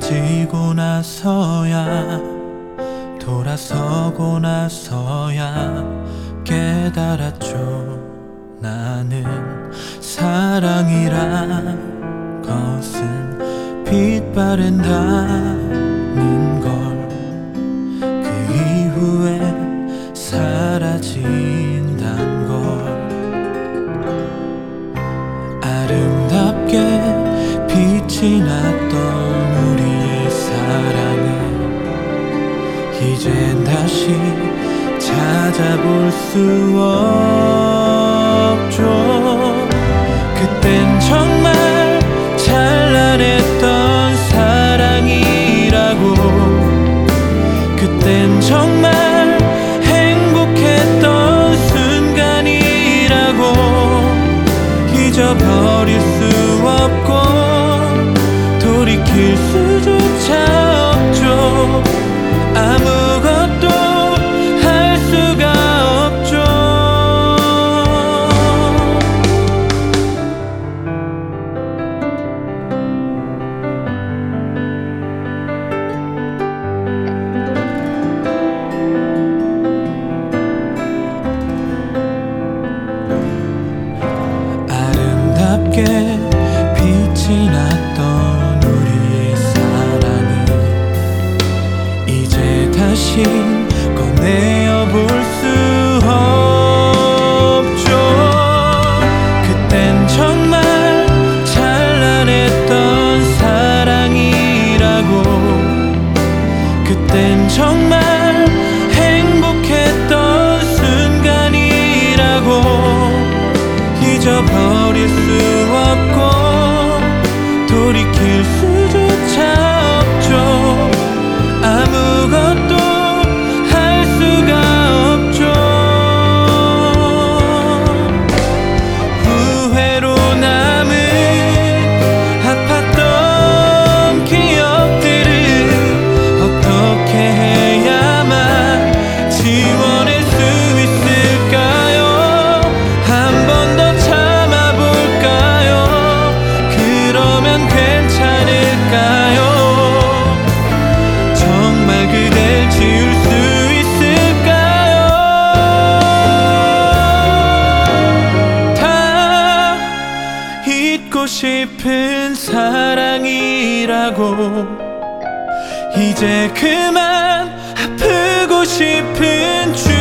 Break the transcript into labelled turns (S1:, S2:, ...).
S1: 깨지고 나서야, 돌아서고 나서야 깨달았죠. 나는 사랑이란 것은 빛 바랜다는 걸, 그 이후에 사라진단 걸. 아름답게 빛이 났던 우리의 사랑은 이젠 다시 찾아볼 수 없죠. 그땐 정말 찬란했던 사랑이라고, 그땐 정말 행복했던 순간이라고 잊어버릴 수 없고 돌이킬 수조차 없죠. 아무것도 할 수가 없죠. 아름답게 빛이 났던 우리의 사랑을 이제 다시 꺼내어 볼 수 없죠. 그땐 정말 찬란했던 사랑이라고, 그땐 정말 행복했던 순간이라고 잊어버릴 수 없고 돌이킬 수조차 없죠. 아무것도 할 수가 없죠. 후회로 남은 아팠던 기억들을 어떻게 해야만 지워낼 수 있을까요? 한 번 더 참아볼까요? 그러면 괜찮을까요? 정말 그댈 지울 수 있을까요? 다 잊고 싶은 사랑이라고, 이제 그만 아프고 싶은 줄